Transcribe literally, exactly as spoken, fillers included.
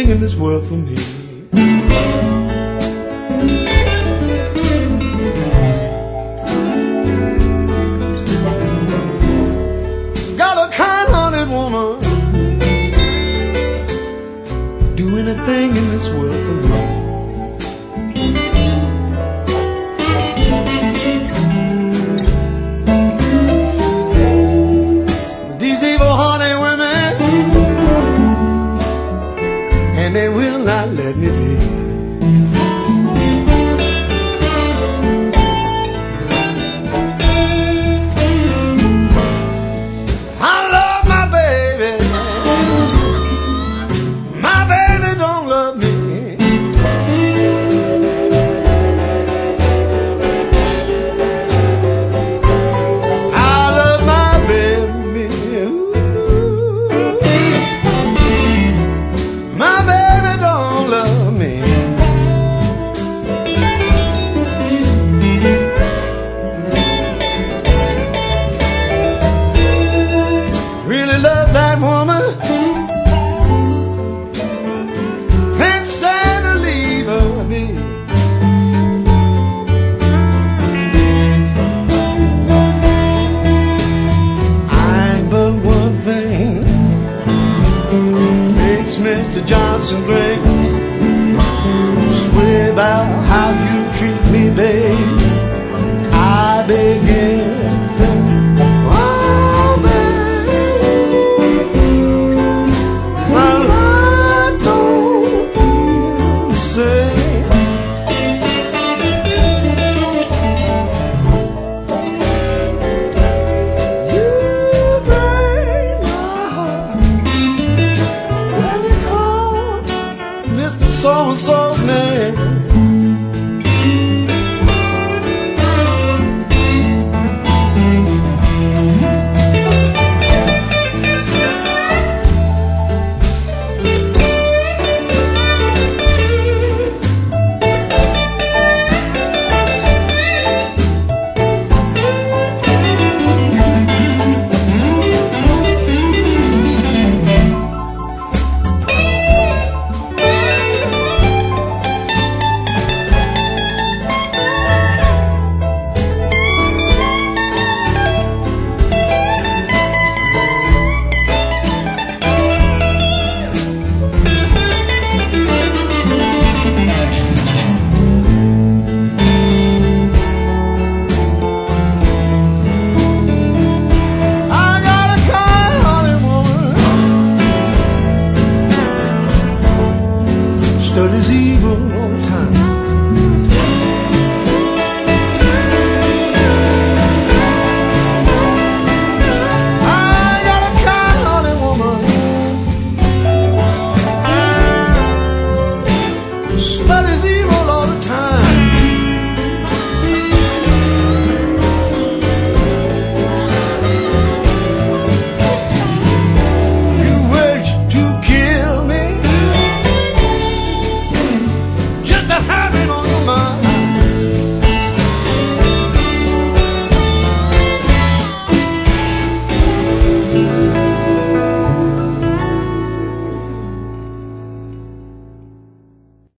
thing in this world for me. Got a kind-hearted woman, do anything in this world for me. These evil honey women, and they will not let me be. I love my baby, my baby don't love me. I love my baby, ooh. My baby don't love me. Really love that woman, can't stand to leave her be. I'm but one thing makes Mister Johnson great. Swear about how you treat me, babe. I beg